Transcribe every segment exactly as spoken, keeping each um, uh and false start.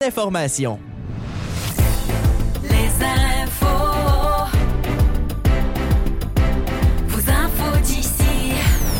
Information. Les infos. Vos infos d'ici.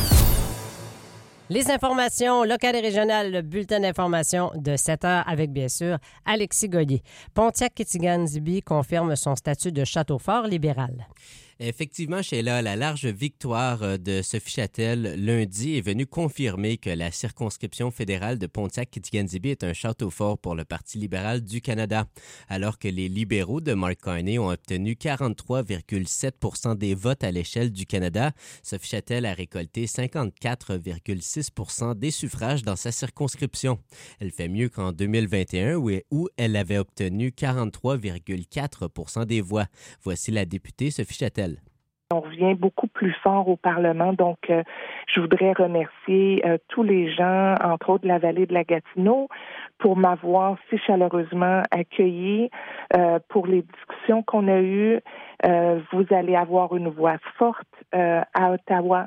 Les informations locales et régionales, le bulletin d'information de sept heures avec, bien sûr, Alexis Goyer. Pontiac-Kitikani confirme son statut de château fort libéral. Effectivement, Sheila, la large victoire de Sophie Châtel lundi est venue confirmer que la circonscription fédérale de Pontiac-Kitikani est un château fort pour le Parti libéral du Canada. Alors que les libéraux de Mark Carney ont obtenu quarante-trois virgule sept pour cent des votes à l'échelle du Canada, Sophie Châtel a récolté cinquante-quatre virgule six pour cent des suffrages dans sa circonscription. Elle fait mieux qu'en deux mille vingt et un où elle avait obtenu quarante-trois virgule quatre pour cent des voix. Voici la députée Sophie Châtel. On revient beaucoup plus fort au Parlement, donc euh, je voudrais remercier euh, tous les gens, entre autres de la vallée de la Gatineau, pour m'avoir si chaleureusement accueilli euh, pour les discussions qu'on a eues. Euh, vous allez avoir une voix forte euh, à Ottawa.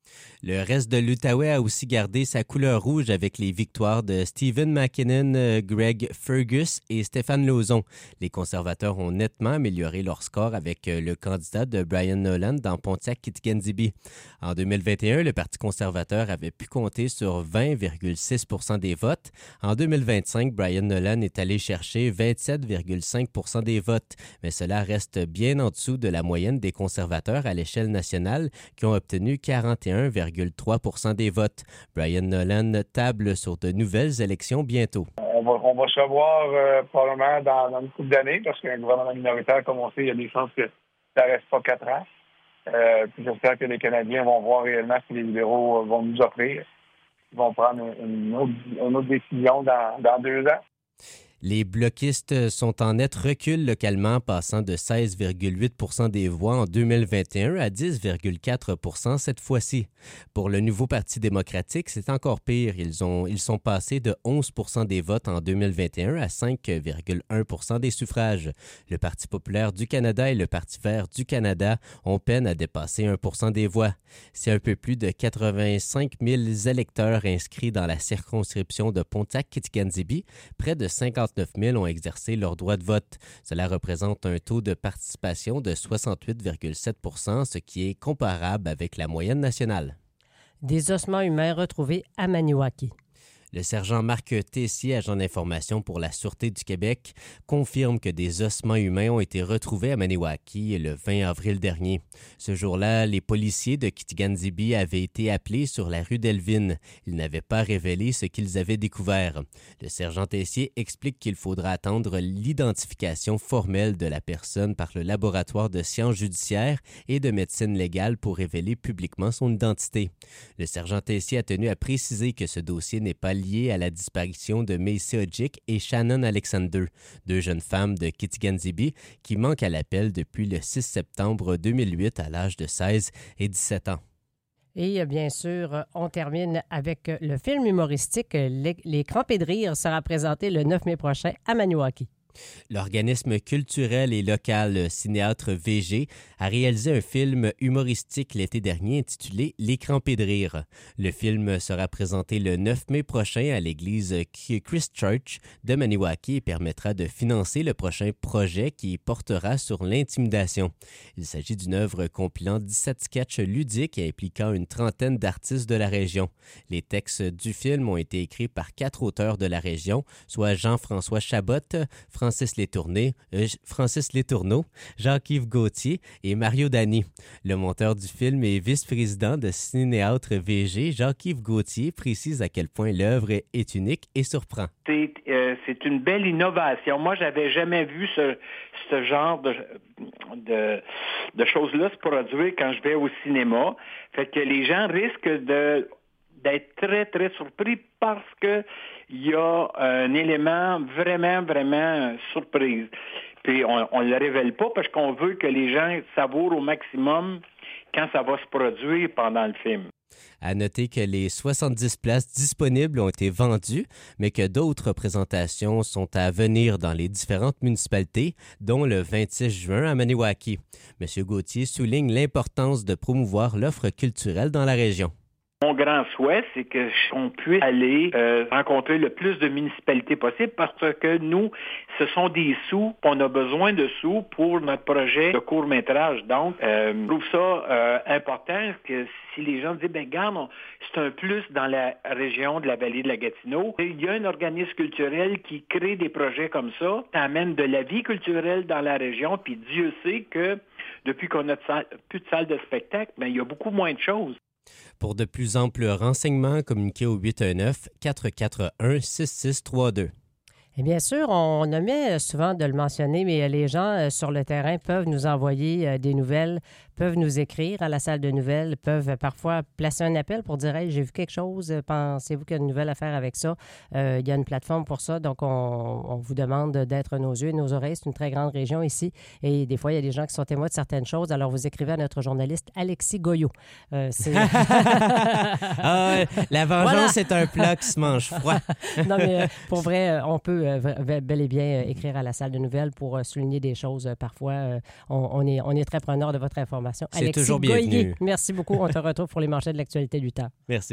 Le reste de l'Outaouais a aussi gardé sa couleur rouge avec les victoires de Stephen McKinnon, Greg Fergus et Stéphane Lauzon. Les conservateurs ont nettement amélioré leur score avec le candidat de Brian Nolan dans Pontiac-Kitikani. En deux mille vingt et un, le Parti conservateur avait pu compter sur vingt virgule six pour cent des votes. En deux mille vingt-cinq, Brian Nolan est allé chercher vingt-sept virgule cinq pour cent des votes, mais cela reste bien en dessous de la moyenne des conservateurs à l'échelle nationale qui ont obtenu quarante et un virgule trois pour cent des votes. Brian Nolan table sur de nouvelles élections bientôt. On va, on va se revoir euh, probablement dans, dans une couple d'années parce qu'un gouvernement minoritaire, comme on sait, il y a des chances que ça ne reste pas quatre ans. Euh, puis j'espère que les Canadiens vont voir réellement ce que les libéraux vont nous offrir. Ils vont prendre une autre, une autre décision dans, dans deux ans. Les bloquistes sont en net recul localement, passant de seize virgule huit pour cent des voix en deux mille vingt et un à dix virgule quatre pour cent cette fois-ci. Pour le nouveau Parti démocratique, c'est encore pire. Ils, ont, ils sont passés de onze pour cent des votes en deux mille vingt et un à cinq virgule un pour cent des suffrages. Le Parti populaire du Canada et le Parti vert du Canada ont peine à dépasser un pour cent des voix. C'est un peu plus de quatre-vingt-cinq mille électeurs inscrits dans la circonscription de Pontiac-Kitikani. Près de cinquante-neuf mille ont exercé leur droit de vote. Cela représente un taux de participation de soixante-huit virgule sept pour cent, ce qui est comparable avec la moyenne nationale. Des ossements humains retrouvés à Maniwaki. Le sergent Marc Tessier, agent d'information pour la Sûreté du Québec, confirme que des ossements humains ont été retrouvés à Maniwaki le vingt avril dernier. Ce jour-là, les policiers de Kitikani avaient été appelés sur la rue d'Elvin. Ils n'avaient pas révélé ce qu'ils avaient découvert. Le sergent Tessier explique qu'il faudra attendre l'identification formelle de la personne par le laboratoire de sciences judiciaires et de médecine légale pour révéler publiquement son identité. Le sergent Tessier a tenu à préciser que ce dossier n'est pas lié à la disparition de Macy Odjick et Shannon Alexander, deux jeunes femmes de Kitikani qui manquent à l'appel depuis le six septembre deux mille huit à l'âge de seize et dix-sept ans. Et bien sûr, on termine avec le film humoristique Les, Les Crampés de rire sera présenté le neuf mai prochain à Maniwaki. L'organisme culturel et local Cinéâtre V G a réalisé un film humoristique l'été dernier intitulé Les Crampés de rire. Le film sera présenté le neuf mai prochain à l'église Christ Church de Maniwaki et permettra de financer le prochain projet qui portera sur l'intimidation. Il s'agit d'une œuvre compilant dix-sept sketchs ludiques et impliquant une trentaine d'artistes de la région. Les textes du film ont été écrits par quatre auteurs de la région, soit Jean-François Chabot, Francis Létourneau, euh, Francis Létourneau, Jacques-Yves Gauthier et Mario Dany. Le monteur du film et vice-président de Cinéâtre V G, Jacques-Yves Gauthier, précise à quel point l'œuvre est unique et surprend. C'est, euh, c'est une belle innovation. Moi, j'avais jamais vu ce, ce genre de, de, de choses-là se produire quand je vais au cinéma. Fait que les gens risquent de d'être très, très surpris parce que il y a un élément vraiment, vraiment surprise. Puis on ne le révèle pas parce qu'on veut que les gens savourent au maximum quand ça va se produire pendant le film. À noter que les soixante-dix places disponibles ont été vendues, mais que d'autres présentations sont à venir dans les différentes municipalités, dont le vingt-six juin à Maniwaki. M. Gauthier souligne l'importance de promouvoir l'offre culturelle dans la région. mon grand souhait, c'est que qu'on puisse aller euh, rencontrer le plus de municipalités possible parce que nous, ce sont des sous, on a besoin de sous pour notre projet de court-métrage. Donc, euh, je trouve ça euh, important que si les gens disent, ben garde, on, c'est un plus dans la région de la vallée de la Gatineau. Il y a un organisme culturel qui crée des projets comme ça, ça amène de la vie culturelle dans la région, puis Dieu sait que depuis qu'on a de salle, plus de salles de spectacle, ben, il y a beaucoup moins de choses. Pour de plus amples renseignements, communiquez au huit un neuf, quatre quatre un, six six trois deux. Et bien sûr, on omet souvent de le mentionner, mais les gens sur le terrain peuvent nous envoyer des nouvelles, peuvent nous écrire à la salle de nouvelles, peuvent parfois placer un appel pour dire « Hey, j'ai vu quelque chose, pensez-vous qu'il y a une nouvelle à faire avec ça? Euh, » Il y a une plateforme pour ça, donc on, on vous demande d'être nos yeux et nos oreilles. C'est une très grande région ici et des fois, il y a des gens qui sont témoins de certaines choses. Alors, vous écrivez à notre journaliste Alexis Goyot. Euh, c'est... ah, la vengeance, voilà. C'est un plat qui se mange froid. Non, mais euh, pour vrai, on peut euh, bel et bien euh, écrire à la salle de nouvelles pour euh, souligner des choses. Euh, parfois, euh, on, on, est, on est très preneur de votre information. C'est Alexis toujours bienvenu. Goyer, merci beaucoup. On te retrouve pour les manchettes de l'actualité du temps. Merci.